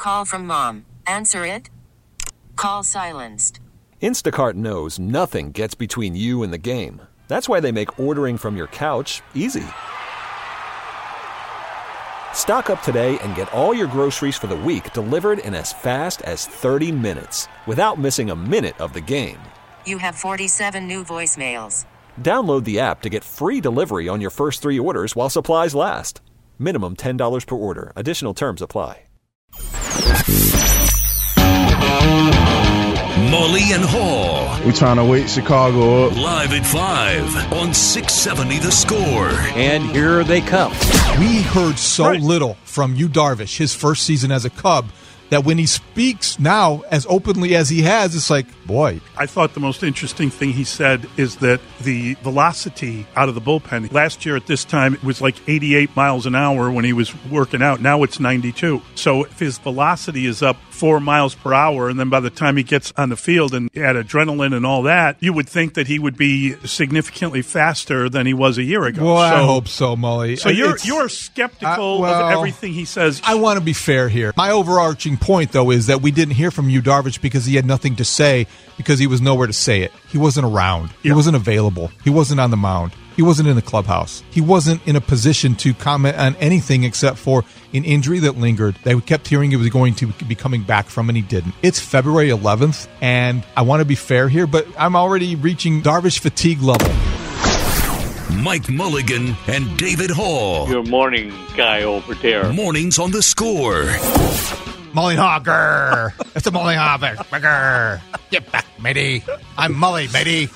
call from mom. Answer it. Call silenced. Instacart knows nothing gets between you and the game. That's why they make ordering from your couch easy. Stock up today and get all your groceries for the week delivered in as fast as 30 minutes without missing a minute of the game. You have 47 new voicemails. Download the app to get free delivery on your first 3 orders while supplies last. Minimum $10 per order. Additional terms apply. Mully and Haw. We're trying to wake Chicago up. Live at 5 on 670 The Score. And here they come. We heard so little from Yu Darvish, his first season as a Cub, that when he speaks now as openly as he has, it's like, boy. I thought the most interesting thing he said is that the velocity out of the bullpen, last year at this time, it was like 88 miles an hour when he was working out. Now it's 92. So if his velocity is up 4 miles per hour, and then by the time he gets on the field and had adrenaline and all that, you would think that he would be significantly faster than he was a year ago. Well, I hope so, Mully. So you're skeptical of everything he says. I want to be fair here. My overarching point, though, is that we didn't hear from Yu Darvish because he had nothing to say, because he was nowhere to say it. He wasn't around. He wasn't available. He wasn't on the mound. He wasn't in the clubhouse. He wasn't in a position to comment on anything except for an injury that lingered, that we kept hearing he was going to be coming back from, and he didn't. It's February 11th, and I want to be fair here, but I'm already reaching Darvish fatigue level. Mike Mulligan and David Hall. Your morning guy over there. Mornings on The Score. Mully Hogger. It's a Mully Hogger. Get back, matey. I'm Mully, matey.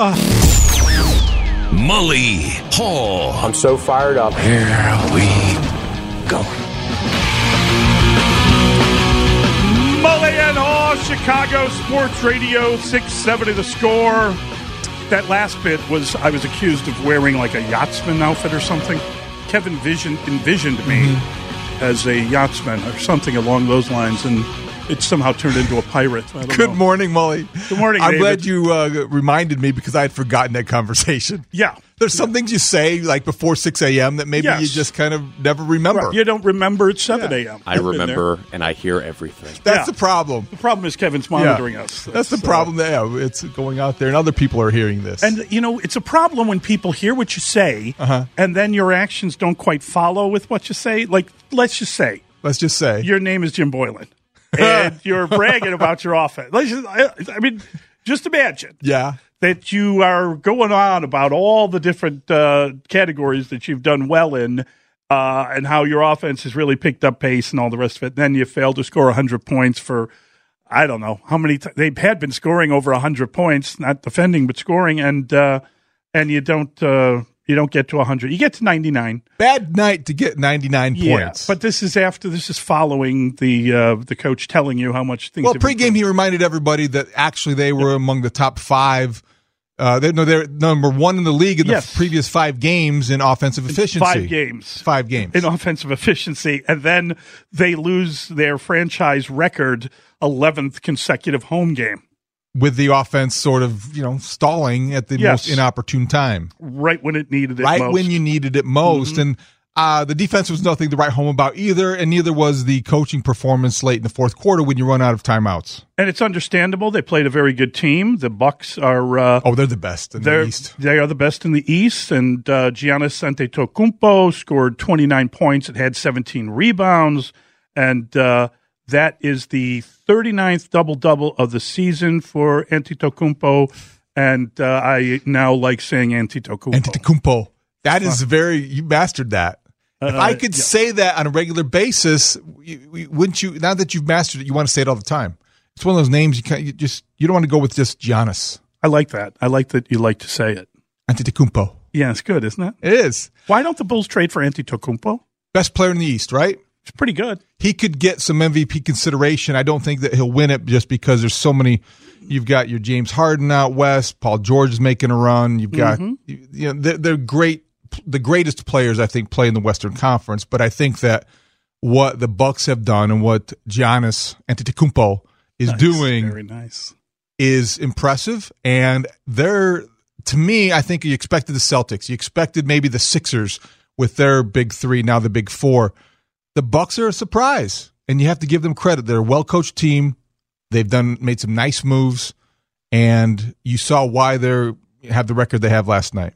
Mully Hall. I'm so fired up. Here we go. Mully and Haw, Chicago Sports Radio, 670 The Score. That last bit was, I was accused of wearing like a yachtsman outfit or something. Kevin envisioned me as a yachtsman or something along those lines, and it somehow turned into a pirate. Good morning, Mully. Good morning, I'm David. glad you reminded me, because I had forgotten that conversation. Yeah. There's some things you say like before 6 a.m. that maybe you just kind of never remember. Right. You don't remember at 7 a.m. I remember, and I hear everything. That's the problem. The problem is Kevin's monitoring us. That's the problem. It's going out there, and other people are hearing this. And, it's a problem when people hear what you say, and then your actions don't quite follow with what you say. Like, let's just say your name is Jim Boylan, and you're bragging about your offense. Just imagine. Yeah. That you are going on about all the different categories that you've done well in, and how your offense has really picked up pace and all the rest of it. Then you fail to score 100 points for, I don't know how many. They had been scoring over 100 points, not defending but scoring, and you don't get to 100. You get to 99. Bad night to get 99 points. But this is following the coach telling you how much things. Well, pregame he reminded everybody that actually they were among the top 5. They're number 1 in the league in the previous 5 games in offensive efficiency. 5 games in offensive efficiency, and then they lose their franchise record 11th consecutive home game, with the offense sort of stalling at the most inopportune time, right when it needed it, right when you needed it most, and. The defense was nothing to write home about either, and neither was the coaching performance late in the fourth quarter when you run out of timeouts. And it's understandable. They played a very good team. The Bucks are they're the best in the East. They are the best in the East, and Giannis Antetokounmpo scored 29 points and had 17 rebounds, and that is the 39th double-double of the season for Antetokounmpo, and I now like saying Antetokounmpo. Antetokounmpo. That is you mastered that. If I could say that on a regular basis, wouldn't you? Now that you've mastered it, you want to say it all the time. It's one of those names you don't want to go with just Giannis. I like that. I like that you like to say it. Antetokounmpo. Yeah, it's good, isn't it? It is. Why don't the Bulls trade for Antetokounmpo? Best player in the East, right? It's pretty good. He could get some MVP consideration. I don't think that he'll win it just because there's so many. You've got your James Harden out west. Paul George is making a run. You've got they're great. The greatest players, I think, play in the Western Conference, but I think that what the Bucks have done and what Giannis Antetokounmpo is doing very nice. Is impressive. And to me, I think you expected the Celtics. You expected maybe the Sixers with their big 3, now the big 4. The Bucks are a surprise. and you have to give them credit. They're a well-coached team. They've made some nice moves, and you saw why they have the record they have last night.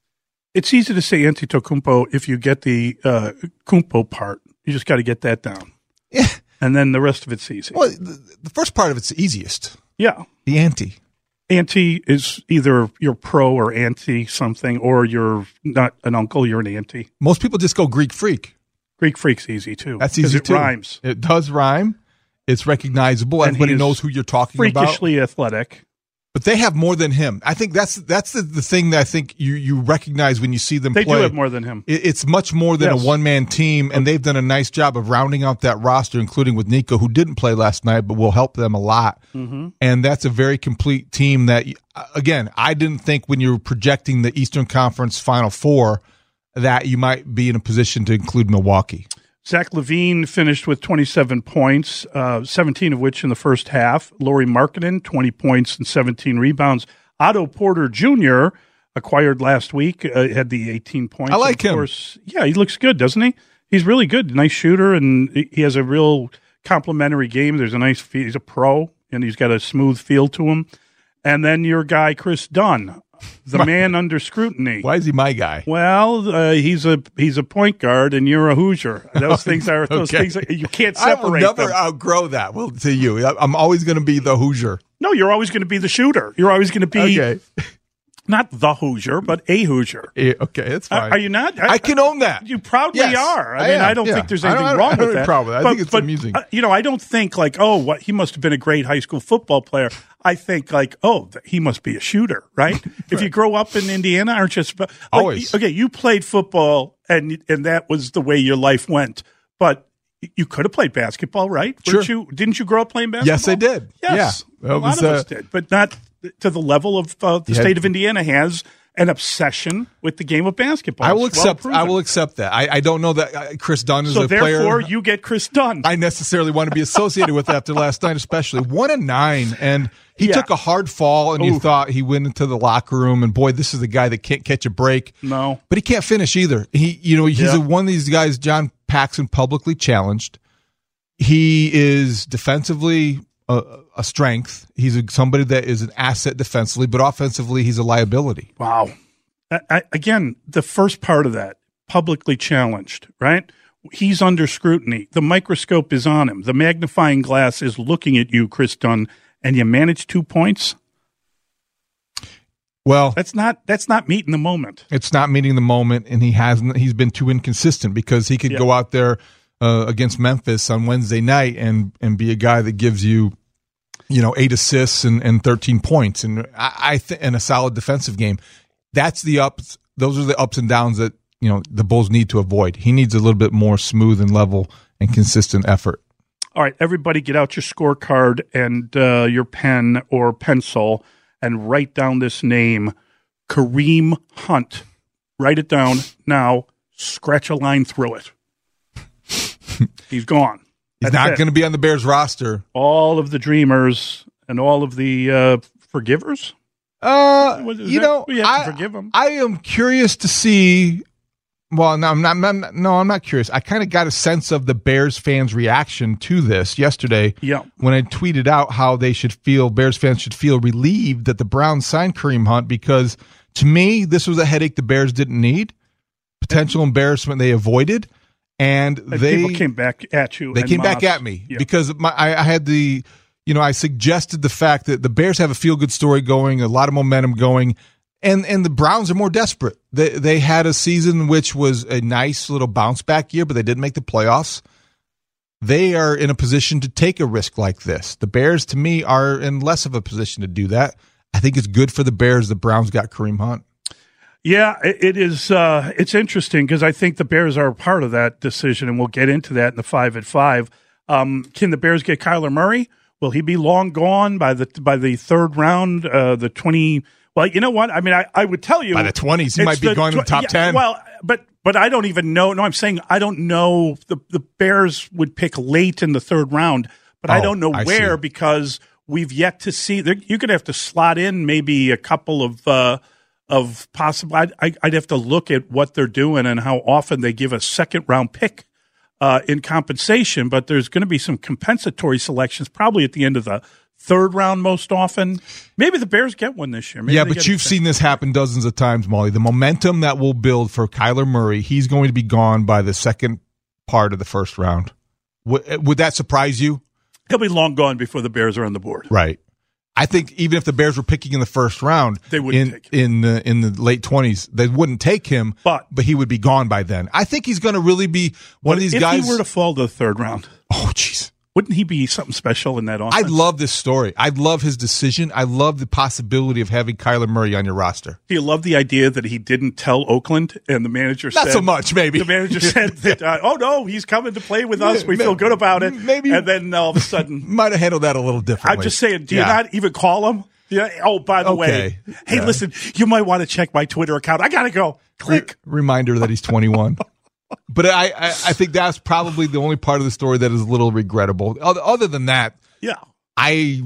It's easy to say Antetokounmpo if you get the Kumpo part. You just got to get that down. Yeah. And then the rest of it's easy. Well, the first part of it's the easiest. Yeah. The ante. Auntie is either you're pro or anti something, or you're not an uncle, you're an auntie. Most people just go Greek freak. Greek freak's easy, too. That's easy, too. It rhymes. It does rhyme. It's recognizable. Everybody knows who you're talking about. Freakishly athletic. But they have more than him. I think that's the thing that I think you recognize when you see them play. They do have more than him. It's much more than a one-man team, and they've done a nice job of rounding out that roster, including with Nico, who didn't play last night, but will help them a lot. Mm-hmm. And that's a very complete team that, again, I didn't think when you were projecting the Eastern Conference Final Four that you might be in a position to include Milwaukee. Zach LaVine finished with 27 points, 17 of which in the first half. Lauri Markkanen, 20 points and 17 rebounds. Otto Porter Jr., acquired last week, had the 18 points. I like him. Course, yeah, he looks good, doesn't he? He's really good. Nice shooter, and he has a real complimentary game. There's a nice feel. He's a pro, and he's got a smooth feel to him. And then your guy, Chris Dunn, the man under scrutiny. Why is he my guy? Well, he's a point guard, and you're a Hoosier. Those things are okay. things you can't separate. I will never them. outgrow that. Well, to you, I'm always going to be the Hoosier. No, you're always going to be the shooter. You're always going to be okay. Not the Hoosier, but a Hoosier. Yeah, okay, that's fine. Are you not? I can own that. You proudly are. I mean, I don't think there's anything wrong with that. I don't have a problem with that. I think it's amusing. I don't think like, he must have been a great high school football player. I think like, he must be a shooter, right? If you grow up in Indiana, aren't you? Always. Okay, you played football, and that was the way your life went. But you could have played basketball, right? Sure. Didn't you grow up playing basketball? Yes, I did. Yes. Yeah. A lot of us did, but not to the level of the state of Indiana has an obsession with the game of basketball. I will accept that. I don't know that Chris Dunn is a player. So therefore, you get Chris Dunn. I necessarily want to be associated with after last night, especially 1-9, and he took a hard fall, and you thought he went into the locker room, and boy, this is the guy that can't catch a break. No, but he can't finish either. He's one of these guys. John Paxson publicly challenged. He is defensively a strength. He's somebody that is an asset defensively, but offensively, he's a liability. Wow. Again, the first part of that, publicly challenged, right? He's under scrutiny. The microscope is on him. The magnifying glass is looking at you, Chris Dunn, and you manage 2 points? Well, that's not meeting the moment. It's not meeting the moment, and he's been too inconsistent because he could go out there against Memphis on Wednesday night and be a guy that gives you 8 assists and 13 points, and and a solid defensive game. That's the ups. Those are the ups and downs that the Bulls need to avoid. He needs a little bit more smooth and level and consistent effort. All right, everybody, get out your scorecard and your pen or pencil and write down this name, Kareem Hunt. Write it down now. Scratch a line through it. He's gone. He's not going to be on the Bears roster. All of the dreamers and all of the forgivers. You have to forgive him. I am curious to see. Well, no, I'm not curious. I kind of got a sense of the Bears fans' reaction to this yesterday. Yeah. When I tweeted out how Bears fans should feel relieved that the Browns signed Kareem Hunt, because to me, this was a headache the Bears didn't need. Potential embarrassment they avoided. And people came back at you. They came back at me because I had I suggested the fact that the Bears have a feel-good story going, a lot of momentum going, and the Browns are more desperate. They had a season which was a nice little bounce-back year, but they didn't make the playoffs. They are in a position to take a risk like this. The Bears, to me, are in less of a position to do that. I think it's good for the Bears the Browns got Kareem Hunt. Yeah, it is. It's interesting because I think the Bears are a part of that decision, and we'll get into that in the 5 at 5. Can the Bears get Kyler Murray? Will he be long gone by the third round? The 20. Well, you know what? I mean, I would tell you by the 20s, he might be going in the top 10. Well, but I don't even know. No, I'm saying I don't know. The Bears would pick late in the third round, but I don't know where because we've yet to see. You're going to have to slot in maybe a couple of possible. I'd have to look at what they're doing and how often they give a second round pick in compensation, but there's going to be some compensatory selections probably at the end of the third round most often. Maybe the Bears get one this year. Maybe but you've seen this happen dozens of times, Molly. The momentum that will build for Kyler Murray, he's going to be gone by the second part of the first round. Would that surprise you? He'll be long gone before the Bears are on the board. Right. I think even if the Bears were picking in the first round, they wouldn't take him. in the late 20s, they wouldn't take him, but he would be gone by then. I think he's going to really be one of these guys. If he were to fall to the third round, jeez. Wouldn't he be something special in that offense? I love this story. I love his decision. I love the possibility of having Kyler Murray on your roster. Do you love the idea that he didn't tell Oakland and the manager said... Not so much, maybe. The manager said that, oh, no, he's coming to play with us. We feel good about it. Maybe. And then all of a sudden... Might have handled that a little differently. I'm just saying, do you not even call him? Yeah. Oh, by the way, hey, listen, you might want to check my Twitter account. I got to go. Click. Reminder that he's 21. But I think that's probably the only part of the story that is a little regrettable. Other than that, I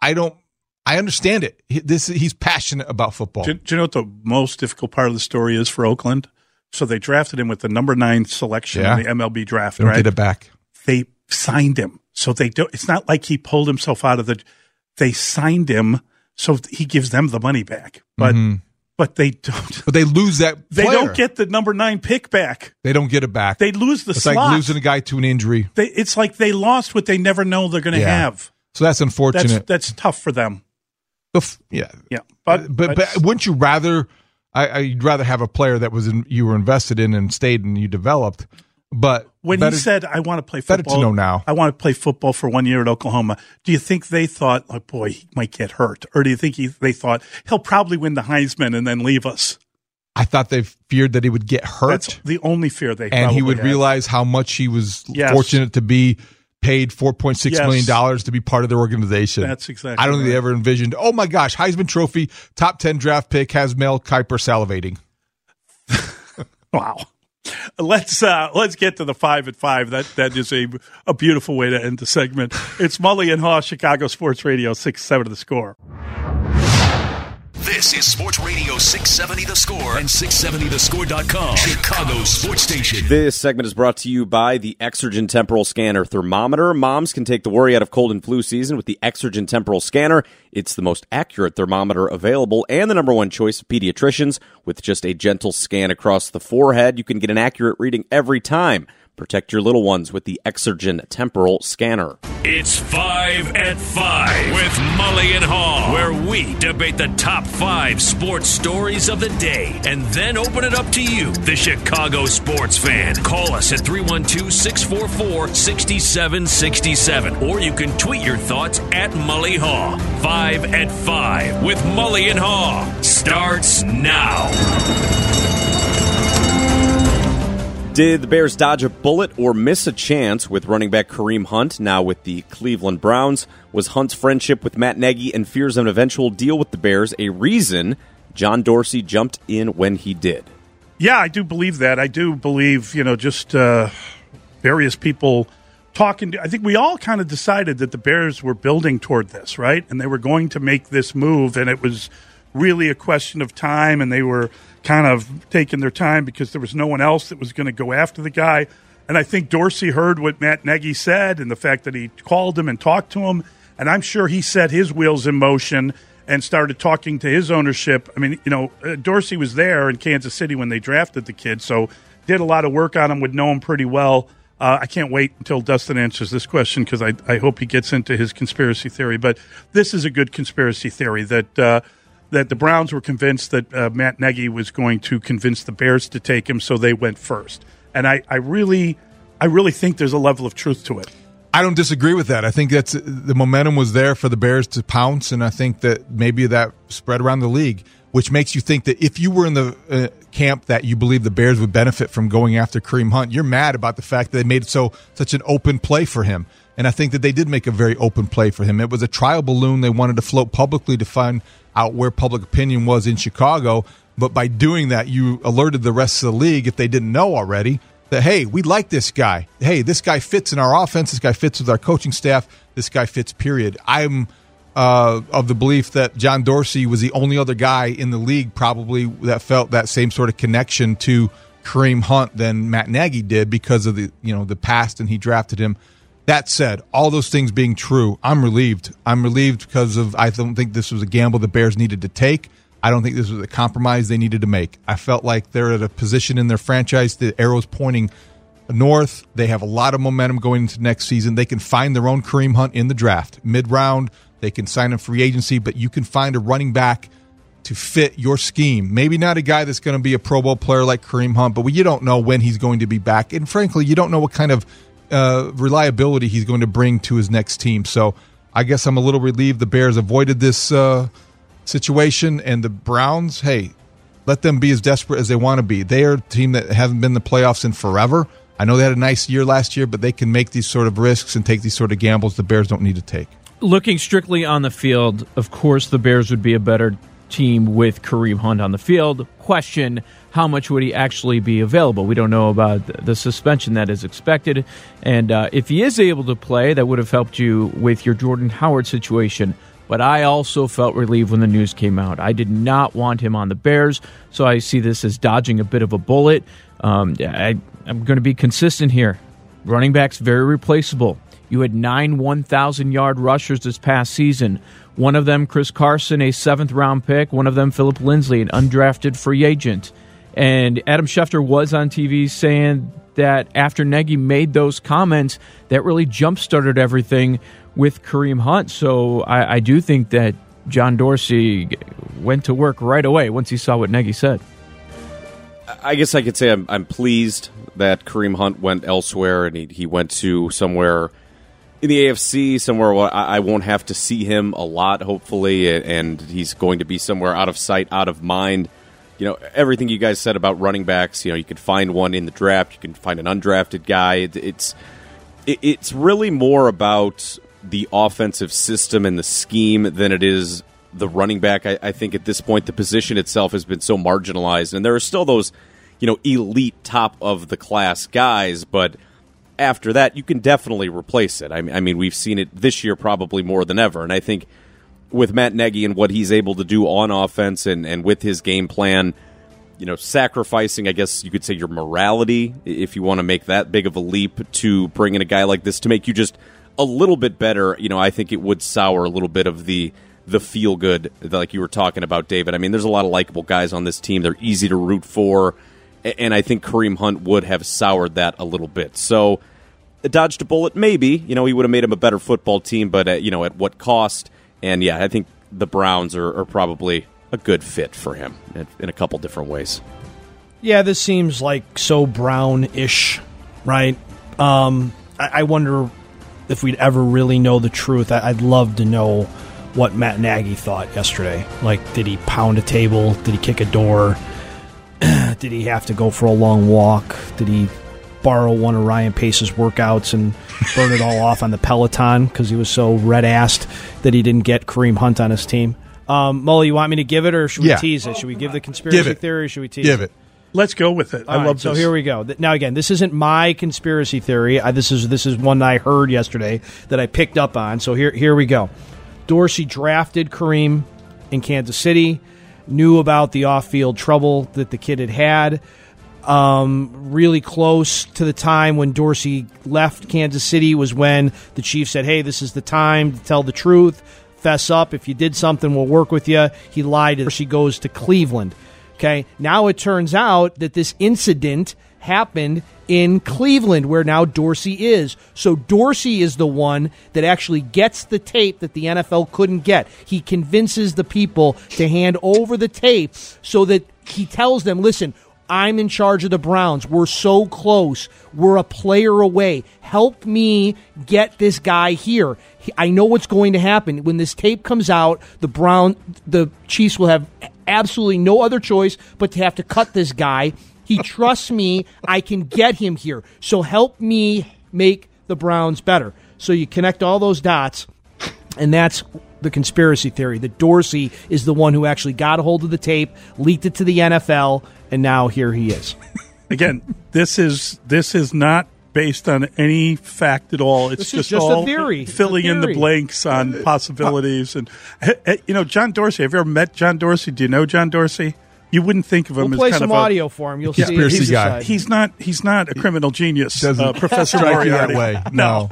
understand it. He's passionate about football. Do you know what the most difficult part of the story is for Oakland? So they drafted him with the number 9 selection in the MLB draft. They don't get it back. They signed him, so they don't. It's not like he pulled himself out of the. They signed him, so he gives them the money back, but. Mm-hmm. But they don't. But they lose that player. They don't get the number 9 pick back. They don't get it back. They lose the slot. It's like losing a guy to an injury. It's like they lost what they never know they're going to have. So that's unfortunate. That's tough for them. Yeah. But wouldn't you rather? I'd rather have a player that you were invested in and stayed and you developed. But when he said, "I want to play football," better to know now. I want to play football for 1 year at Oklahoma. Do you think they thought, "Oh boy, he might get hurt," or do you think they thought he'll probably win the Heisman and then leave us? I thought they feared that he would get hurt. That's the only fear they and he would had. realize how much he was fortunate to be paid $4.6 million to be part of their organization. That's exactly. I don't think they ever envisioned. Oh my gosh, Heisman Trophy, top 10 draft pick has Mel Kiper salivating. Wow. Let's get to the 5 at 5. That is a beautiful way to end the segment. It's Mully and Haw, Chicago Sports Radio 670 The Score. This is Sports Radio 670 The Score and 670thescore.com, Chicago Sports Station. This segment is brought to you by the Exergen Temporal Scanner Thermometer. Moms can take the worry out of cold and flu season with the Exergen Temporal Scanner. It's the most accurate thermometer available and the number 1 choice of pediatricians. With just a gentle scan across the forehead, you can get an accurate reading every time. Protect your little ones with the Exergen Temporal Scanner. It's 5 at 5 with Mully and Haw, where we debate the top 5 sports stories of the day and then open it up to you, the Chicago sports fan. Call us at 312-644-6767, or you can tweet your thoughts at Mully Haw. 5 at 5 with Mully and Haw starts now. Did the Bears dodge a bullet or miss a chance with running back Kareem Hunt, now with the Cleveland Browns? Was Hunt's friendship with Matt Nagy and fears of an eventual deal with the Bears a reason John Dorsey jumped in when he did? Yeah, I do believe that. I do believe, just various people talking. I think we all kind of decided that the Bears were building toward this, right? And they were going to make this move, and it was really a question of time, and they were kind of taking their time because there was no one else that was going to go after the guy. And I think Dorsey heard what Matt Nagy said and the fact that he called him and talked to him, and I'm sure he set his wheels in motion and started talking to his ownership. I mean, Dorsey was there in Kansas City when they drafted the kid, so did a lot of work on him, would know him pretty well. I can't wait until Dustin answers this question because I hope he gets into his conspiracy theory. But this is a good conspiracy theory that the Browns were convinced that Matt Nagy was going to convince the Bears to take him, so they went first. And I really think there's a level of truth to it. I don't disagree with that. I think that's the momentum was there for the Bears to pounce, and I think that maybe that spread around the league, which makes you think that if you were in the camp that you believe the Bears would benefit from going after Kareem Hunt, you're mad about the fact that they made it such an open play for him. And I think that they did make a very open play for him. It was a trial balloon they wanted to float publicly to find out where public opinion was in Chicago. But by doing that, you alerted the rest of the league, if they didn't know already, that, hey, we like this guy. Hey, this guy fits in our offense. This guy fits with our coaching staff. This guy fits, period. I'm of the belief that John Dorsey was the only other guy in the league probably that felt that same sort of connection to Kareem Hunt than Matt Nagy did because of the past, and he drafted him. That said, all those things being true, I'm relieved. I'm relieved because I don't think this was a gamble the Bears needed to take. I don't think this was a compromise they needed to make. I felt like they're at a position in their franchise, the arrow's pointing north. They have a lot of momentum going into next season. They can find their own Kareem Hunt in the draft. Mid-round, they can sign him free agency, but you can find a running back to fit your scheme. Maybe not a guy that's going to be a Pro Bowl player like Kareem Hunt, but you don't know when he's going to be back. And frankly, you don't know what kind of reliability he's going to bring to his next team. So I guess I'm a little relieved the Bears avoided this situation. And the Browns, hey, let them be as desperate as they want to be. They are a team that haven't been in the playoffs in forever. I know they had a nice year last year, but they can make these sort of risks and take these sort of gambles the Bears don't need to take. Looking strictly on the field, of course the Bears would be a better team with Kareem Hunt on the field. Question, how much would he actually be available? We don't know about the suspension that is expected. And if he is able to play, that would have helped you with your Jordan Howard situation. But I also felt relieved when the news came out. I did not want him on the Bears, so I see this as dodging a bit of a bullet. I'm going to be consistent here. Running backs, very replaceable. You had 9 1,000-yard rushers this past season. One of them, Chris Carson, a 7th-round pick. One of them, Philip Lindsay, an undrafted free agent. And Adam Schefter was on TV saying that after Nagy made those comments, that really jump-started everything with Kareem Hunt. So I do think that John Dorsey went to work right away once he saw what Nagy said. I guess I could say I'm pleased that Kareem Hunt went elsewhere and he went to somewhere in the AFC, somewhere where I won't have to see him a lot, hopefully, and he's going to be somewhere out of sight, out of mind. You know, everything you guys said about running backs, you can find one in the draft, you can find an undrafted guy. It's really more about the offensive system and the scheme than it is the running back. I think at this point the position itself has been so marginalized, and there are still those, elite top of the class guys, but after that you can definitely replace it. I mean, we've seen it this year probably more than ever, and I think with Matt Nagy and what he's able to do on offense and with his game plan, sacrificing, I guess you could say, your morality, if you want to make that big of a leap to bring in a guy like this to make you just a little bit better, I think it would sour a little bit of the feel-good, like you were talking about, David. I mean, there's a lot of likable guys on this team. They're easy to root for, and I think Kareem Hunt would have soured that a little bit. So, dodged a bullet, maybe. He would have made him a better football team, but, at what cost? And, yeah, I think the Browns are probably a good fit for him in a couple different ways. Yeah, this seems like so Brown-ish, right? I wonder if we'd ever really know the truth. I'd love to know what Matt Nagy thought yesterday. Like, did he pound a table? Did he kick a door? Did he have to go for a long walk? Did he borrow one of Ryan Pace's workouts and burn it all off on the Peloton because he was so red-assed that he didn't get Kareem Hunt on his team? Mully, you want me to give it, or should we tease it? Should we give the conspiracy theory, or should we tease it? Give it. Let's go with it. I love this. So here we go. Now, again, this isn't my conspiracy theory. This is one I heard yesterday that I picked up on. So here we go. Dorsey drafted Kareem in Kansas City, knew about the off-field trouble that the kid had. Really close to the time when Dorsey left Kansas City was when the Chiefs said, hey, this is the time to tell the truth. Fess up. If you did something, we'll work with you. He lied. Dorsey goes to Cleveland. Okay, now it turns out that this incident happened in Cleveland, where now Dorsey is. So Dorsey is the one that actually gets the tape that the NFL couldn't get. He convinces the people to hand over the tape so that he tells them, listen, I'm in charge of the Browns. We're so close. We're a player away. Help me get this guy here. I know what's going to happen. When this tape comes out, the Chiefs will have absolutely no other choice but to have to cut this guy. He trusts me. I can get him here. So help me make the Browns better. So you connect all those dots, and that's the conspiracy theory, that Dorsey is the one who actually got a hold of the tape, leaked it to the NFL, and now here he is. Again, this is not based on any fact at all. It's just all a theory. Filling in the blanks on possibilities. And John Dorsey, have you ever met John Dorsey? Do you know John Dorsey? you wouldn't think of him we'll as play kind some of audio for him. You'll see. Conspiracy guy. He's not a criminal genius. Doesn't Professor strike you Moriarty. that way. No.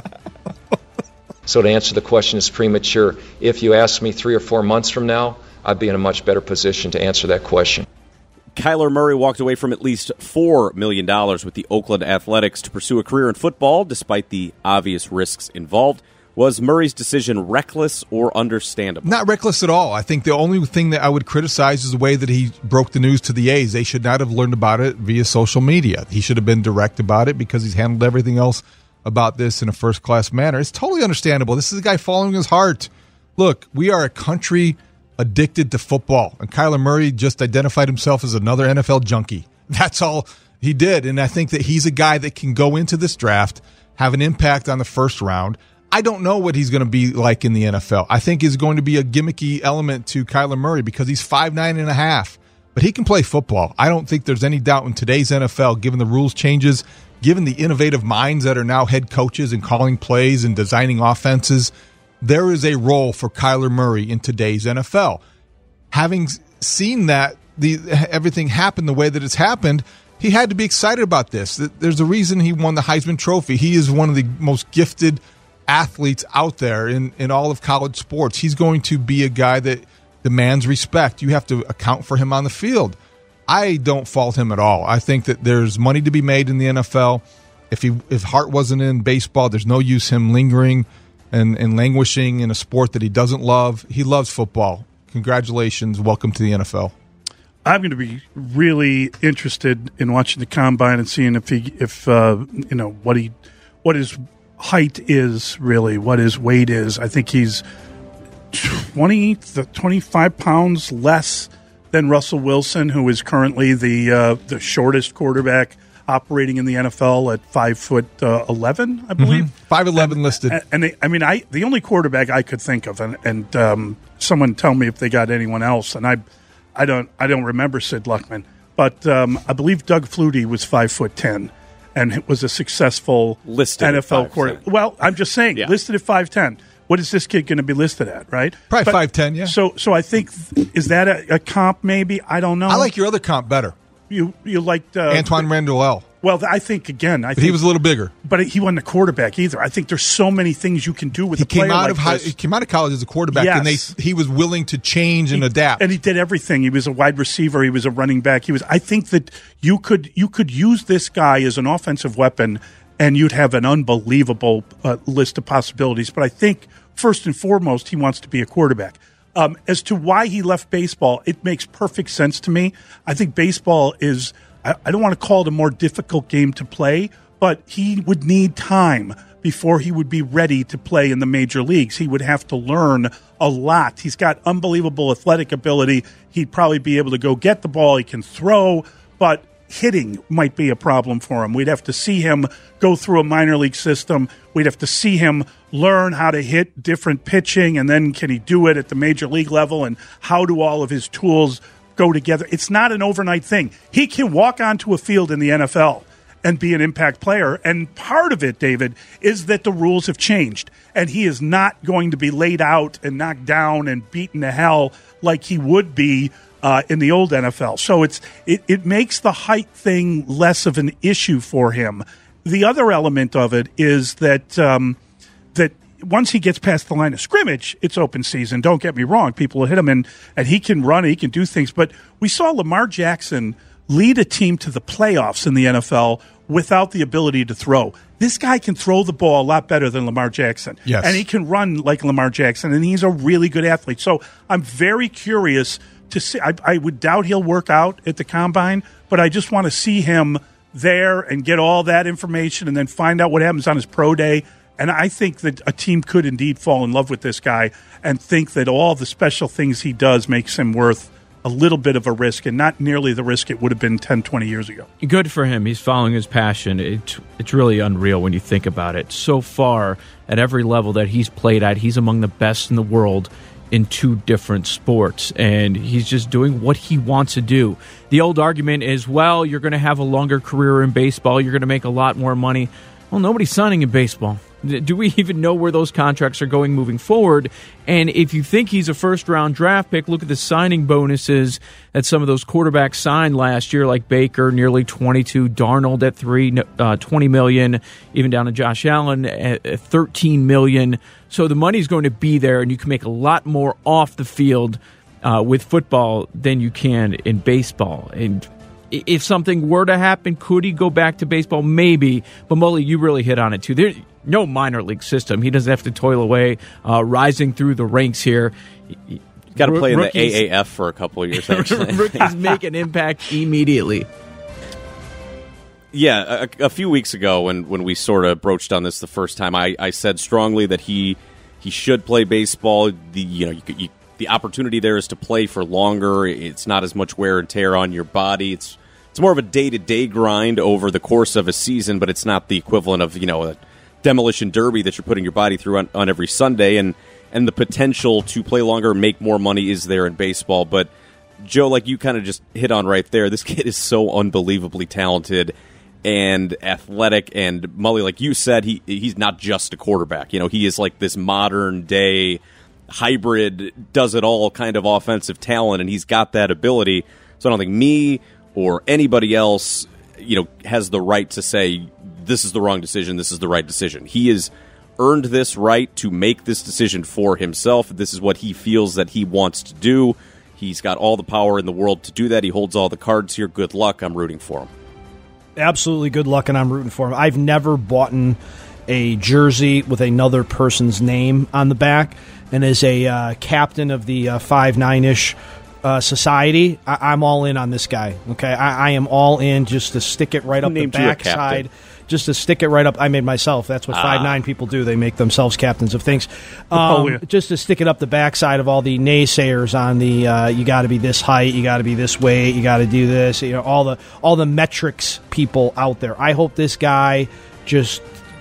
So to answer the question is premature. If you ask me 3 or 4 months from now, I'd be in a much better position to answer that question. Kyler Murray walked away from at least $4 million with the Oakland Athletics to pursue a career in football, despite the obvious risks involved. Was Murray's decision reckless or understandable? Not reckless at all. I think the only thing that I would criticize is the way that he broke the news to the A's. They should not have learned about it via social media. He should have been direct about it because he's handled everything else about this in a first-class manner. It's totally understandable. This is a guy following his heart. Look, we are a country addicted to football, and Kyler Murray just identified himself as another NFL junkie. That's all he did, and I think that he's a guy that can go into this draft, have an impact on the first round. I don't know what he's going to be like in the NFL. I think he's going to be a gimmicky element to Kyler Murray because he's 5'9.5", but he can play football. I don't think there's any doubt in today's NFL, given the rules changes, given the innovative minds that are now head coaches and calling plays and designing offenses, there is a role for Kyler Murray in today's NFL. Having seen that everything happen the way that it's happened, he had to be excited about this. There's a reason he won the Heisman Trophy. He is one of the most gifted athletes out there in all of college sports. He's going to be a guy that demands respect. You have to account for him on the field. I don't fault him at all. I think that there's money to be made in the NFL. If Hart wasn't in baseball, there's no use him lingering and languishing in a sport that he doesn't love. He loves football. Congratulations. Welcome to the NFL. I'm going to be really interested in watching the combine and seeing what his height is really, what his weight is. I think he's 25 pounds less than Russell Wilson, who is currently the shortest quarterback operating in the NFL at 5'11", I believe. 5'11" listed. The only quarterback I could think of, and someone tell me if they got anyone else, and I don't remember Sid Luckman, but I believe Doug Flutie was 5'10", and it was a successful listed NFL quarterback. Well, I'm just saying, listed at 5'10". What is this kid going to be listed at, right? Probably 5'10", yeah. So I think, is that a comp maybe? I don't know. I like your other comp better. You liked Antoine Randall. Well, I think, again, he was a little bigger. But he wasn't a quarterback either. I think there's so many things you can do with a player like this. He came out of college as a quarterback, yes. And he was willing to change and adapt. And he did everything. He was a wide receiver. He was a running back. I think that you could use this guy as an offensive weapon, and you'd have an unbelievable list of possibilities. But I think, first and foremost, he wants to be a quarterback. As to why he left baseball, it makes perfect sense to me. I think baseball is, I don't want to call it a more difficult game to play, but he would need time before he would be ready to play in the major leagues. He would have to learn a lot. He's got unbelievable athletic ability. He'd probably be able to go get the ball. He can throw, but hitting might be a problem for him. We'd have to see him go through a minor league system. We'd have to see him learn how to hit different pitching, and then can he do it at the major league level, and how do all of his tools go together? It's not an overnight thing. He can walk onto a field in the NFL and be an impact player, and part of it, David, is that the rules have changed, and he is not going to be laid out and knocked down and beaten to hell like he would be in the old NFL. So it makes the height thing less of an issue for him. The other element of it is that that once he gets past the line of scrimmage, it's open season. Don't get me wrong. People will hit him, and he can run, he can do things. But we saw Lamar Jackson lead a team to the playoffs in the NFL without the ability to throw. This guy can throw the ball a lot better than Lamar Jackson. Yes. And he can run like Lamar Jackson, and he's a really good athlete. So I'm very curious to see. I would doubt he'll work out at the combine, but I just want to see him there and get all that information and then find out what happens on his pro day. And I think that a team could indeed fall in love with this guy and think that all the special things he does makes him worth a little bit of a risk, and not nearly the risk it would have been 10, 20 years ago. Good for him. He's following his passion. It's really unreal when you think about it. So far, at every level that he's played at, he's among the best in the world in two different sports, and he's just doing what he wants to do. The old argument is, well, you're going to have a longer career in baseball, you're going to make a lot more money. Well, nobody's signing in baseball. Do we even know where those contracts are going moving forward? And if you think he's a first-round draft pick, look at the signing bonuses that some of those quarterbacks signed last year, like Baker, nearly 22, Darnold at $20 million, even down to Josh Allen at $13 million. So the money's going to be there, and you can make a lot more off the field with football than you can in baseball. And if something were to happen, could he go back to baseball? Maybe. But, Mully, you really hit on it, too. There's no minor league system. He doesn't have to toil away, rising through the ranks here. Got to play in the AAF for a couple of years, actually. Rookies make an impact immediately. Yeah, a few weeks ago when we sort of broached on this the first time, I said strongly that he should play baseball. The opportunity there is to play for longer. It's not as much wear and tear on your body. It's more of a day-to-day grind over the course of a season, but it's not the equivalent of, a demolition derby that you're putting your body through on every Sunday. And the potential to play longer, make more money is there in baseball. But, Joe, like you kind of just hit on right there, this kid is so unbelievably talented and athletic. And, Mully, like you said, he's not just a quarterback. He is like this modern-day hybrid, does-it-all kind of offensive talent, and he's got that ability. So I don't think me or anybody else, has the right to say, this is the wrong decision, this is the right decision. He has earned this right to make this decision for himself. This is what he feels that he wants to do. He's got all the power in the world to do that. He holds all the cards here. Good luck. I'm rooting for him. Absolutely good luck, and I'm rooting for him. I've never bought a jersey with another person's name on the back. And as a captain of the 5'9"-ish society, I'm all in on this guy. Okay, I am all in just to stick it right up the backside. Just to stick it right up. I made myself. That's what 5'9" people do. They make themselves captains of things. Just to stick it up the backside of all the naysayers on the you got to be this height, you got to be this weight, you got to do this. All the metrics people out there. I hope this guy just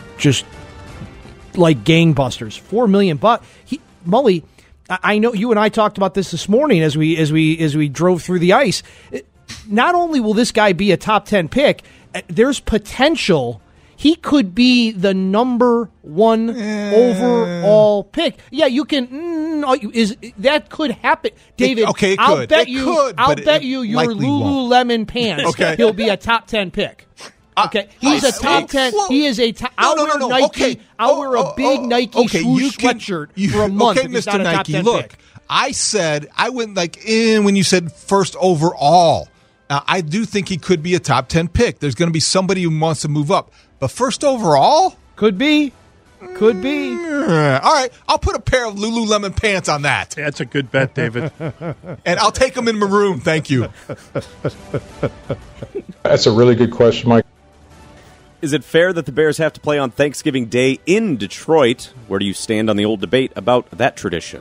like gangbusters. $4 million. Mully, I know you and I talked about this morning as we drove through the ice. Not only will this guy be a top 10 pick, there's potential he could be the number one overall pick. Yeah, you can. That could happen, David? Okay, I'll bet you your Lululemon pants. Okay. He'll be a top 10 pick. Okay, he's a top 10. He is a top. I'll wear Nike. Okay. I'll wear a big Nike swoosh sweatshirt for a month. Okay, if he's Mr. not a top Nike. 10 Look, pick. I said I wouldn't when you said first overall. I do think he could be a top 10 pick. There's going to be somebody who wants to move up, but first overall could be. All right, I'll put a pair of Lululemon pants on that. That's a good bet, David. And I'll take them in maroon. Thank you. That's a really good question, Mike. Is it fair that the Bears have to play on Thanksgiving Day in Detroit? Where do you stand on the old debate about that tradition?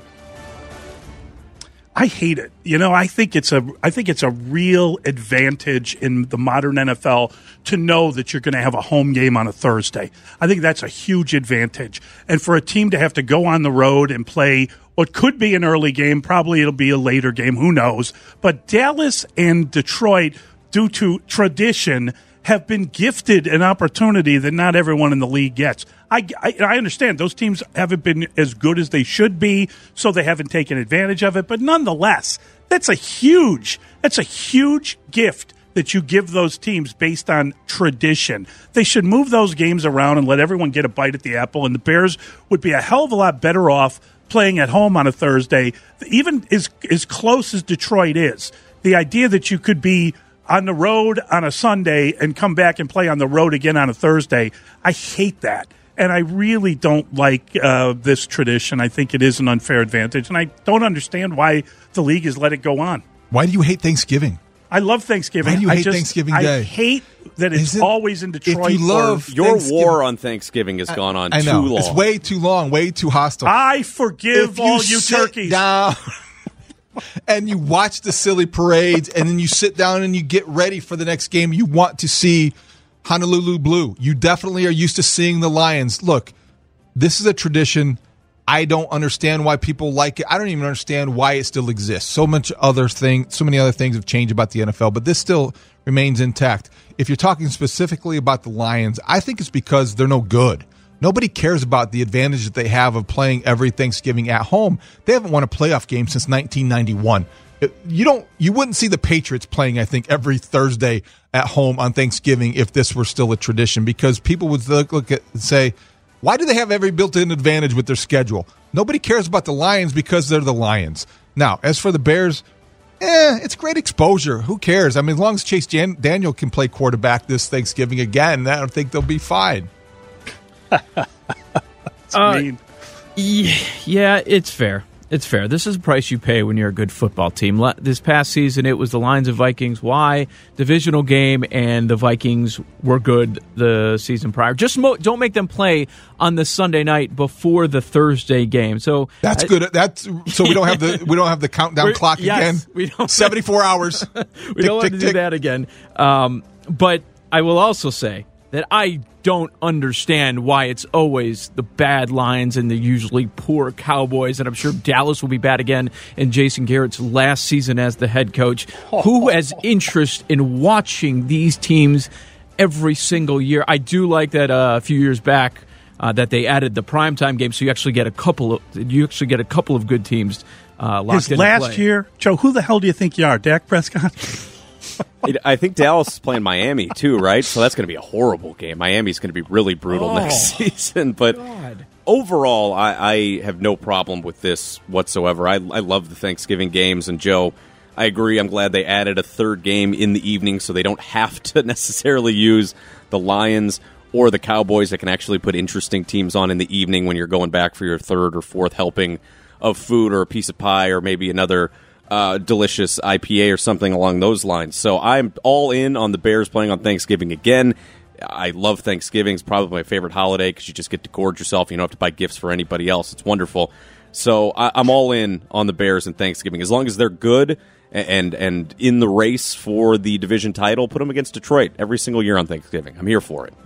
I hate it. I think it's a real advantage in the modern NFL to know that you're going to have a home game on a Thursday. I think that's a huge advantage. And for a team to have to go on the road and play what could be an early game, probably it'll be a later game, who knows. But Dallas and Detroit, due to tradition, have been gifted an opportunity that not everyone in the league gets. I understand those teams haven't been as good as they should be, so they haven't taken advantage of it. But nonetheless, that's a huge gift that you give those teams based on tradition. They should move those games around and let everyone get a bite at the apple, and the Bears would be a hell of a lot better off playing at home on a Thursday, even as close as Detroit is. The idea that you could be on the road on a Sunday and come back and play on the road again on a Thursday, I hate that. And I really don't like this tradition. I think it is an unfair advantage, and I don't understand why the league has let it go on. Why do you hate Thanksgiving? I love Thanksgiving. Why do you hate Thanksgiving Day? I hate that it's always in Detroit. If you love your war on Thanksgiving has gone on too long. It's way too long, way too hostile. I forgive all you turkeys. Down and you watch the silly parades, and then you sit down and you get ready for the next game. You want to see Honolulu Blue. You definitely are used to seeing the Lions. Look, this is a tradition. I don't understand why people like it. I don't even understand why it still exists. So many other things have changed about the NFL, but this still remains intact. If you're talking specifically about the Lions, I think it's because they're no good. Nobody cares about the advantage that they have of playing every Thanksgiving at home. They haven't won a playoff game since 1991. You wouldn't see the Patriots playing, I think, every Thursday at home on Thanksgiving if this were still a tradition, because people would look at and say, why do they have every built-in advantage with their schedule? Nobody cares about the Lions because they're the Lions. Now, as for the Bears, it's great exposure. Who cares? I mean, as long as Chase Daniel can play quarterback this Thanksgiving again, I don't think they'll be fine. Mean. Yeah, it's fair. It's fair. This is a price you pay when you're a good football team. This past season, it was the Lions and Vikings. Why? Divisional game, and the Vikings were good the season prior. Just don't make them play on the Sunday night before the Thursday game. So that's good. So we don't have the countdown clock again. We don't 74 hours. We don't want to do that again. But I will also say that I don't understand why it's always the bad Lions and the usually poor Cowboys, and I'm sure Dallas will be bad again in Jason Garrett's last season as the head coach. Who has interest in watching these teams every single year? I do like that a few years back that they added the primetime game, so you actually get a couple of good teams locked in. Last year, Joe, who the hell do you think you are, Dak Prescott? I think Dallas is playing Miami, too, right? So that's going to be a horrible game. Miami's going to be really brutal next season. But overall, I have no problem with this whatsoever. I love the Thanksgiving games. And, Joe, I agree. I'm glad they added a third game in the evening so they don't have to necessarily use the Lions or the Cowboys that can actually put interesting teams on in the evening when you're going back for your third or fourth helping of food or a piece of pie or maybe another delicious IPA or something along those lines. So I'm all in on the Bears playing on Thanksgiving again. I love Thanksgiving. It's probably my favorite holiday because you just get to gorge yourself. You don't have to buy gifts for anybody else. It's wonderful. So I'm all in on the Bears and Thanksgiving. As long as they're good and in the race for the division title, put them against Detroit every single year on Thanksgiving. I'm here for it.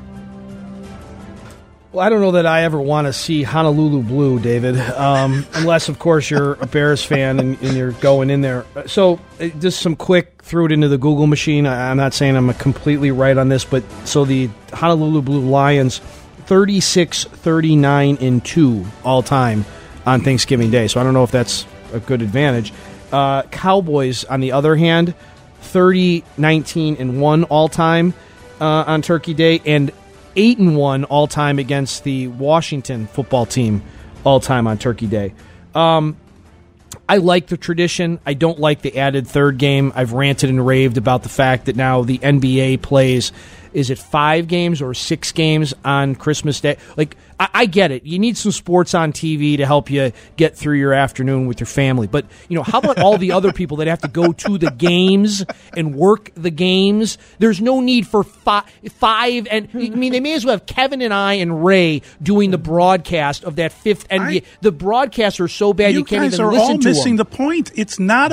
Well, I don't know that I ever want to see Honolulu blue, David, unless, of course, you're a Bears fan and you're going in there. So just some quick, threw it into the Google machine. I'm not saying I'm completely right on this, but so the Honolulu Blue Lions, 36-39-2 all time on Thanksgiving Day. So I don't know if that's a good advantage. Cowboys, on the other hand, 30-19-1 all time on Turkey Day, and 8-1 all time against the Washington football team all time on Turkey Day. I like the tradition. I don't like the added third game. I've ranted and raved about the fact that now the NBA plays, is it 5 games or 6 games on Christmas Day? Like, I get it. You need some sports on TV to help you get through your afternoon with your family. But, how about all the other people that have to go to the games and work the games? There's no need for 5. And I mean, they may as well have Kevin and I and Ray doing the broadcast of that 5th NBA. The broadcasts are so bad you can't even listen to them. You guys are all missing the point. It's not.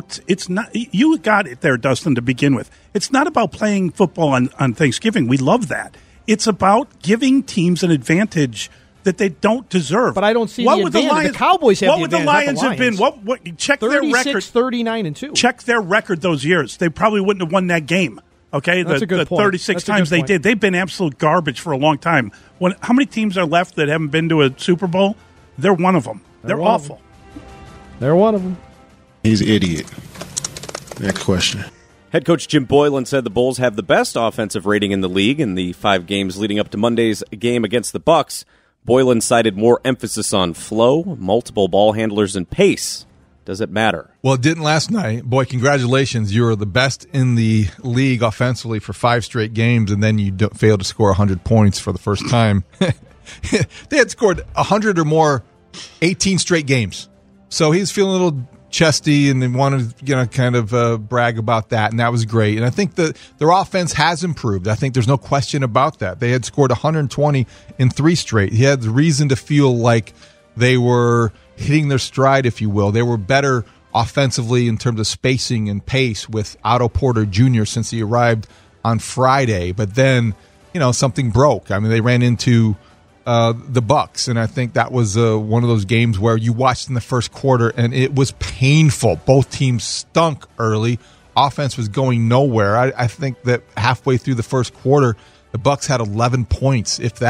You got it there, Dustin, to begin with. It's not about playing football on Thanksgiving. We love that. It's about giving teams an advantage that they don't deserve. But I don't see the advantage. The Cowboys have the advantage. What would the Lions have been? What? Check their record. 36-39-2. Check their record those years. They probably wouldn't have won that game. Okay, That's a good point. 36 times they did. They've been absolute garbage for a long time. How many teams are left that haven't been to a Super Bowl? They're one of them. They're awful. They're one of them. He's an idiot. Next question. Head coach Jim Boylan said the Bulls have the best offensive rating in the league in the 5 games leading up to Monday's game against the Bucks. Boylan cited more emphasis on flow, multiple ball handlers, and pace. Does it matter? Well, it didn't last night. Boy, congratulations. You were the best in the league offensively for 5 straight games, and then you failed to score 100 points for the first time. They had scored 100 or more 18 straight games. So he's feeling a little chesty, and they wanted to kind of brag about that, and that was great. And I think that their offense has improved. I think there's no question about that. They had scored 120 in 3 straight. He had reason to feel like they were hitting their stride, if you will. They were better offensively in terms of spacing and pace with Otto Porter Jr. since he arrived on Friday. But then, something broke. I mean, they ran into the Bucks, and I think that was one of those games where you watched in the first quarter and it was painful. Both teams stunk early. Offense was going nowhere. I think that halfway through the first quarter, the Bucks had 11 points, if that.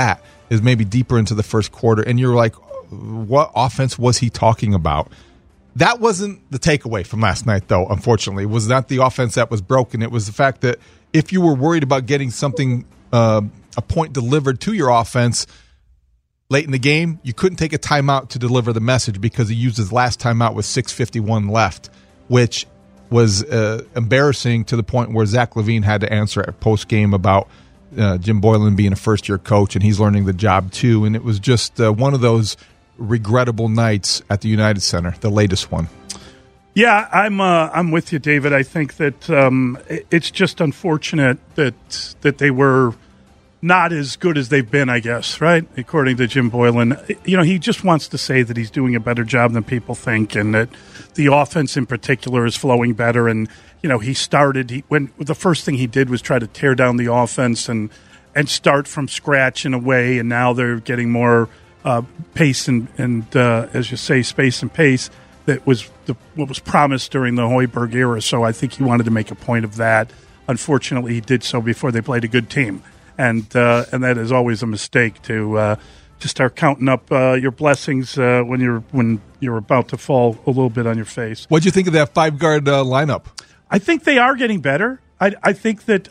is maybe deeper into the first quarter, and you're like, what offense was he talking about? That wasn't the takeaway from last night, though, unfortunately. It was not the offense that was broken. It was the fact that if you were worried about getting something, a point delivered to your offense late in the game, you couldn't take a timeout to deliver the message because he used his last timeout with 6:51 left, which was embarrassing to the point where Zach LaVine had to answer at post-game about Jim Boylen being a first-year coach, and he's learning the job too. And it was just one of those regrettable nights at the United Center, the latest one. Yeah, I'm with you, David. I think that it's just unfortunate that they were not as good as they've been, I guess, right? According to Jim Boylen. You know, he just wants to say that he's doing a better job than people think, and that the offense in particular is flowing better. And, you know, when the first thing he did was try to tear down the offense and start from scratch in a way, and now they're getting more pace and as you say, space and pace. That was what was promised during the Hoiberg era, so I think he wanted to make a point of that. Unfortunately, he did so before they played a good team. And that is always a mistake to start counting up your blessings when you're about to fall a little bit on your face. What do you think of that 5-guard lineup? I think they are getting better. I think that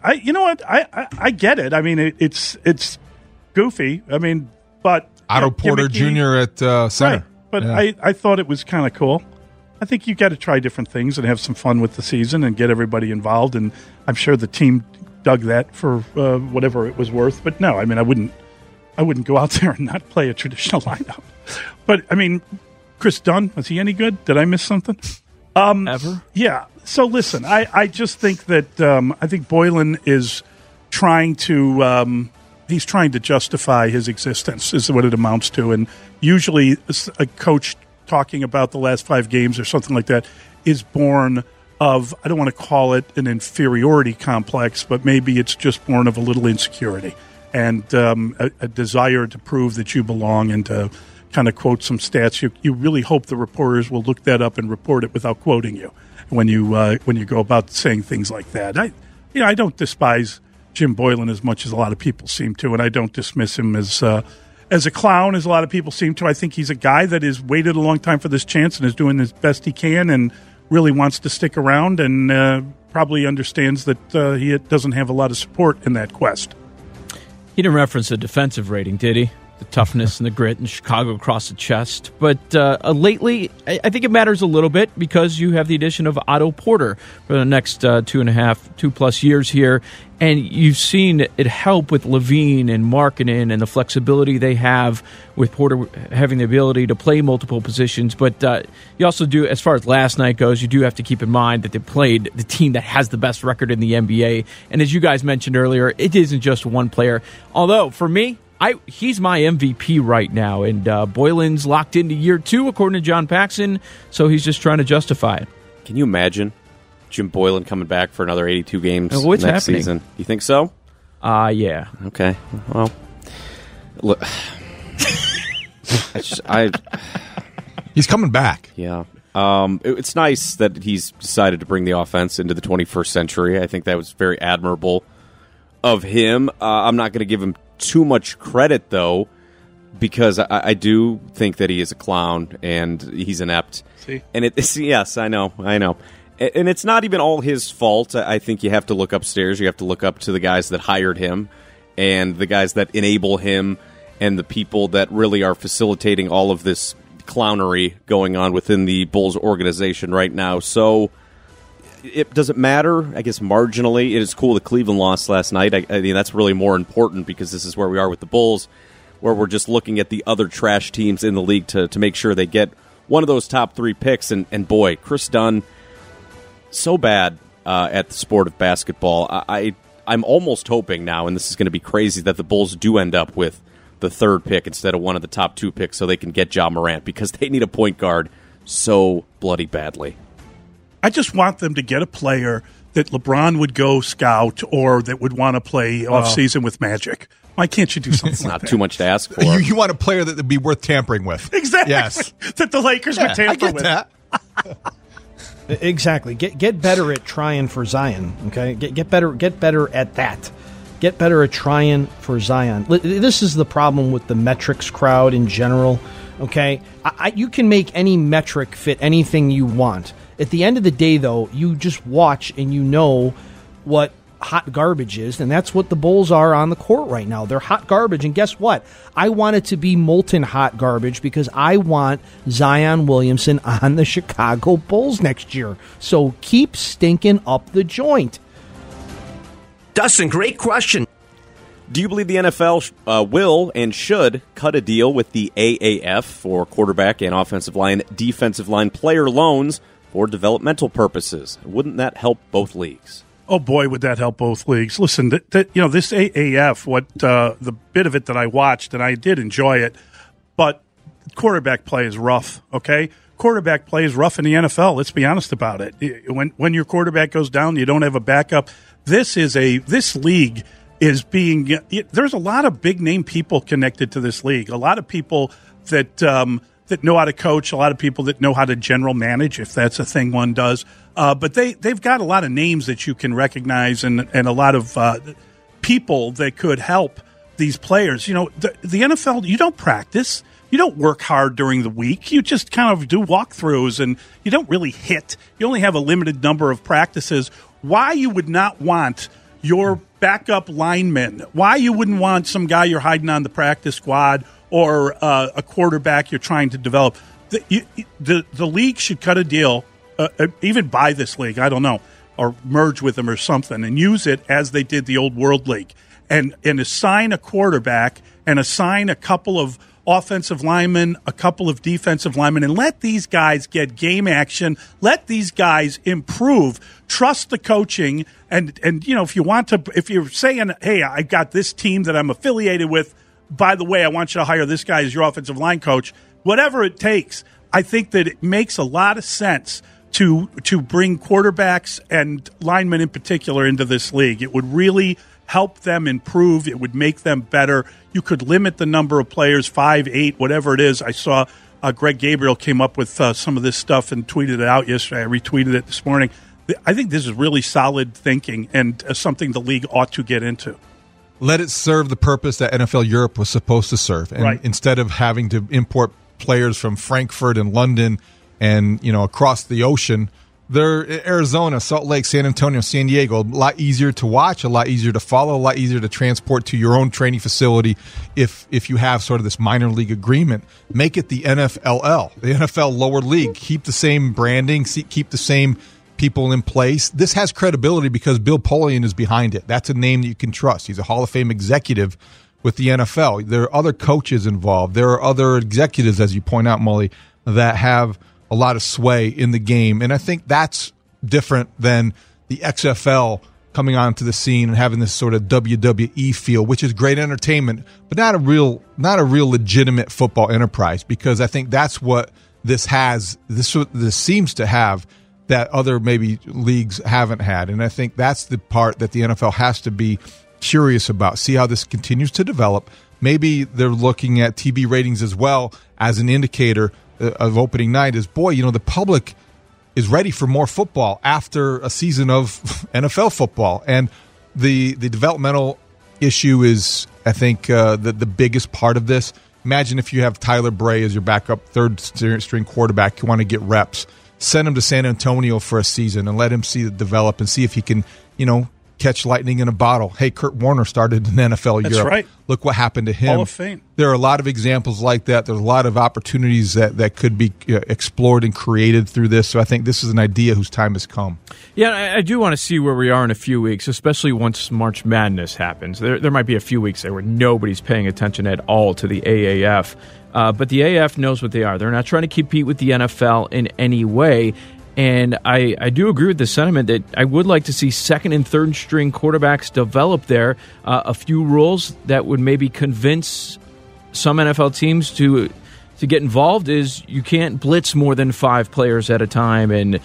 I get it. I mean, it's goofy. I mean, but Otto Porter Jr. at center. Right. But yeah. I thought it was kind of cool. I think you got to try different things and have some fun with the season and get everybody involved. And I'm sure the team dug that for whatever it was worth. But no, I mean, I wouldn't go out there and not play a traditional lineup. But I mean, Chris Dunn, was he any good? Did I miss something? Ever? Yeah. So listen, I just think that I think Boylen is trying to he's trying to justify his existence is what it amounts to. And usually a coach talking about the last 5 games or something like that is born of, I don't want to call it an inferiority complex, but maybe it's just born of a little insecurity and a desire to prove that you belong and to kind of quote some stats. You really hope the reporters will look that up and report it without quoting you when you go about saying things like that. I don't despise Jim Boylen as much as a lot of people seem to, and I don't dismiss him as a clown as a lot of people seem to. I think he's a guy that has waited a long time for this chance and is doing his best he can and really wants to stick around and probably understands that he doesn't have a lot of support in that quest. He didn't reference a defensive rating, did he? The toughness and the grit and Chicago across the chest. But lately, I think it matters a little bit because you have the addition of Otto Porter for the next 2+ years here. And you've seen it help with LaVine and Markkanen and the flexibility they have with Porter having the ability to play multiple positions. But you also do, as far as last night goes, you do have to keep in mind that they played the team that has the best record in the NBA. And as you guys mentioned earlier, it isn't just one player. Although, for me, he's my MVP right now, and Boylen's locked into year 2, according to John Paxson, so he's just trying to justify it. Can you imagine Jim Boylen coming back for another 82 games next season? You think so? Yeah. Okay. Well, look, he's coming back. Yeah. It's nice that he's decided to bring the offense into the 21st century. I think that was very admirable of him. I'm not going to give him too much credit, though, because I do think that he is a clown and he's inept. See? And yes, I know. And it's not even all his fault. I think you have to look upstairs. You have to look up to the guys that hired him and the guys that enable him and the people that really are facilitating all of this clownery going on within the Bulls organization right now. So it doesn't matter, I guess, marginally. It is cool that Cleveland lost last night. I mean, that's really more important because this is where we are with the Bulls, where we're just looking at the other trash teams in the league to make sure they get one of those top 3 picks. And boy, Chris Dunn, so bad at the sport of basketball. I'm almost hoping now, and this is going to be crazy, that the Bulls do end up with the 3rd pick instead of one of the top 2 picks so they can get Ja Morant because they need a point guard so bloody badly. I just want them to get a player that LeBron would go scout or that would want to play off-season with Magic. Why can't you do something it's like not that? Too much to ask for. You want a player that would be worth tampering with. Exactly. Yes. That the Lakers would tamper with. That. Exactly. Get better at trying for Zion. Okay. Get better at that. Get better at trying for Zion. This is the problem with the metrics crowd in general, okay? You can make any metric fit anything you want. At the end of the day, though, you just watch and you know what hot garbage is, and that's what the Bulls are on the court right now. They're hot garbage, and guess what? I want it to be molten hot garbage because I want Zion Williamson on the Chicago Bulls next year. So keep stinking up the joint. Dustin, great question. Do you believe the NFL will and should cut a deal with the AAF for quarterback and offensive line, defensive line player loans for developmental purposes? Wouldn't that help both leagues? Oh, boy, would that help both leagues. Listen, this AAF, the bit of it that I watched, and I did enjoy it, but quarterback play is rough, okay? Quarterback play is rough in the NFL. Let's be honest about it. When your quarterback goes down, you don't have a backup. This league is being – there's a lot of big-name people connected to this league, a lot of people that know how to coach, a lot of people that know how to general manage, if that's a thing one does. But they've got a lot of names that you can recognize and a lot of people that could help these players. You know, the NFL, you don't practice. You don't work hard during the week. You just kind of do walkthroughs, and you don't really hit. You only have a limited number of practices. Why you would not want your backup lineman, why you wouldn't want some guy you're hiding on the practice squad or a quarterback you're trying to develop. The league should cut a deal, even buy this league, I don't know, or merge with them or something, and use it as they did the old World League, and assign a quarterback and assign a couple of offensive linemen, a couple of defensive linemen, and let these guys get game action. Let these guys improve. Trust the coaching, and you know, if you're saying, hey, I got this team that I'm affiliated with, by the way, I want you to hire this guy as your offensive line coach, whatever it takes. I think that it makes a lot of sense to bring quarterbacks and linemen in particular into this league. It would really help them improve. It would make them better. You could limit the number of players, 5, 8, whatever it is. I saw Greg Gabriel came up with some of this stuff and tweeted it out yesterday. I retweeted it this morning. I think this is really solid thinking and something the league ought to get into. Let it serve the purpose that NFL Europe was supposed to serve. And right. Instead of having to import players from Frankfurt and London and, you know, across the ocean, they're Arizona, Salt Lake, San Antonio, San Diego. A lot easier to watch, a lot easier to follow, a lot easier to transport to your own training facility if you have sort of this minor league agreement. Make it the NFLL, the NFL lower league. Keep the same branding, keep the same people in place. This has credibility because Bill Polian is behind it. That's a name that you can trust. He's a Hall of Fame executive with the NFL. There are other coaches involved. There are other executives, as you point out, Mully, that have a lot of sway in the game. And I think that's different than the XFL coming onto the scene and having this sort of WWE feel, which is great entertainment, but not a real legitimate football enterprise, because I think that's what this has. This seems to have that other maybe leagues haven't had. And I think that's the part that the NFL has to be curious about, see how this continues to develop. Maybe they're looking at TV ratings as well as an indicator of opening night is, boy, you know, the public is ready for more football after a season of NFL football. And the developmental issue is, I think, the biggest part of this. Imagine if you have Tyler Bray as your backup third-string quarterback. You want to get reps. Send him to San Antonio for a season and let him see it develop and see if he can, you know, catch lightning in a bottle. Hey, Kurt Warner started in NFL Europe. That's right. Look what happened to him. Hall of Fame. There are a lot of examples like that. There's a lot of opportunities that could be explored and created through this. So I think this is an idea whose time has come. Yeah, I do want to see where we are in a few weeks, especially once March Madness happens. There might be a few weeks there where nobody's paying attention at all to the AAF. But the AAF knows what they are. They're not trying to compete with the NFL in any way. And I do agree with the sentiment that I would like to see second and third string quarterbacks develop there. A few rules that would maybe convince some NFL teams to get involved is you can't blitz more than 5 players at a time, and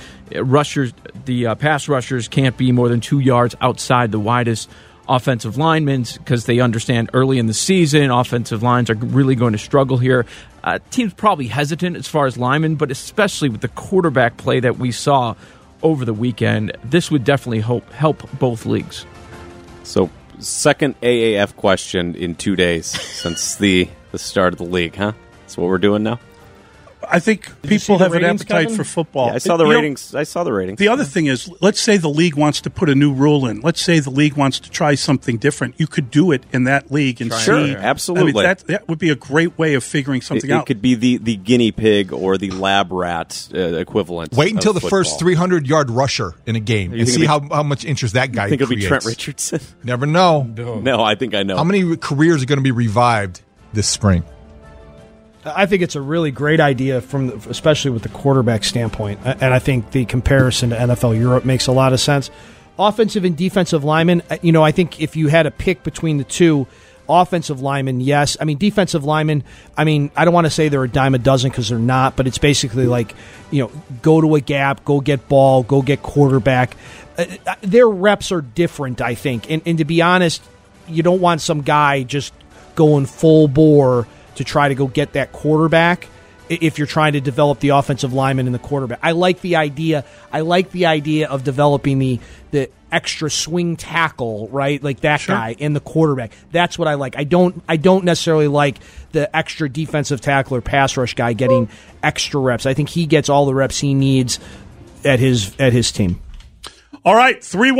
pass rushers can't be more than 2 yards outside the widest offensive linemen, because they understand early in the season offensive lines are really going to struggle here. Teams probably hesitant as far as linemen, but especially with the quarterback play that we saw over the weekend, this would definitely help both leagues. So second AAF question in 2 days since the start of the league, huh? That's what we're doing now? I think people have an appetite for football. Yeah, I saw the ratings. The other thing is, let's say the league wants to put a new rule in. Let's say the league wants to try something different. You could do it in that league and see. Sure, absolutely. I mean, that would be a great way of figuring something out. It could be the guinea pig or the lab rat equivalent. Wait until the first 300-yard rusher in a game and see how much interest that guy creates. Think it'll be Trent creates. Richardson? Never know. No, I think I know. How many careers are going to be revived this spring? I think it's a really great idea, especially with the quarterback standpoint. And I think the comparison to NFL Europe makes a lot of sense. Offensive and defensive linemen, I think if you had to pick between the two, offensive linemen, yes. I mean, defensive linemen, I don't want to say they're a dime a dozen because they're not, but it's basically like, go to a gap, go get ball, go get quarterback. Their reps are different, I think. And to be honest, you don't want some guy just going full bore to try to go get that quarterback if you're trying to develop the offensive lineman and the quarterback. I like the idea of developing the extra swing tackle, right? Like that guy and the quarterback. That's what I like. I don't necessarily like the extra defensive tackle or pass rush guy getting extra reps. I think he gets all the reps he needs at his team. All right,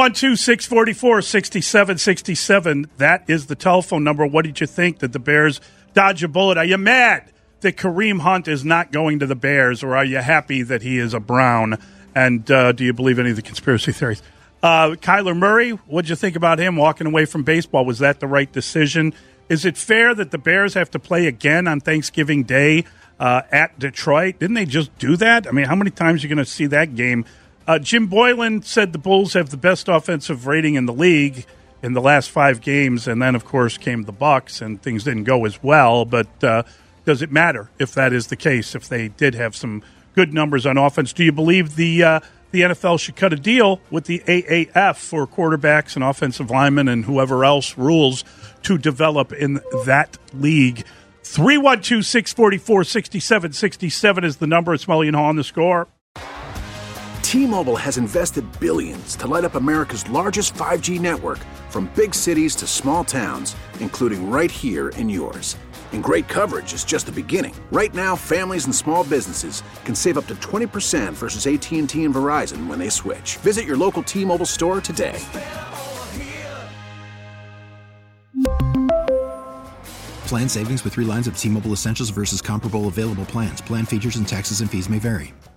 312-644-6767. That is the telephone number. What did you think? Did the Bears dodge a bullet? Are you mad that Kareem Hunt is not going to the Bears, or are you happy that he is a Brown? And do you believe any of the conspiracy theories? Kyler Murray, what did you think about him walking away from baseball? Was that the right decision? Is it fair that the Bears have to play again on Thanksgiving Day at Detroit? Didn't they just do that? I mean, how many times are you going to see that game? Jim Boylan said the Bulls have the best offensive rating in the league in the last 5 games, and then, of course, came the Bucks, and things didn't go as well. But does it matter if that is the case, if they did have some good numbers on offense? Do you believe the NFL should cut a deal with the AAF for quarterbacks and offensive linemen and whoever else rules to develop in that league? 312-644-6767 is the number. It's Mully and Haw on The Score. T-Mobile has invested billions to light up America's largest 5G network, from big cities to small towns, including right here in yours. And great coverage is just the beginning. Right now, families and small businesses can save up to 20% versus AT&T and Verizon when they switch. Visit your local T-Mobile store today. Plan savings with 3 lines of T-Mobile Essentials versus comparable available plans. Plan features and taxes and fees may vary.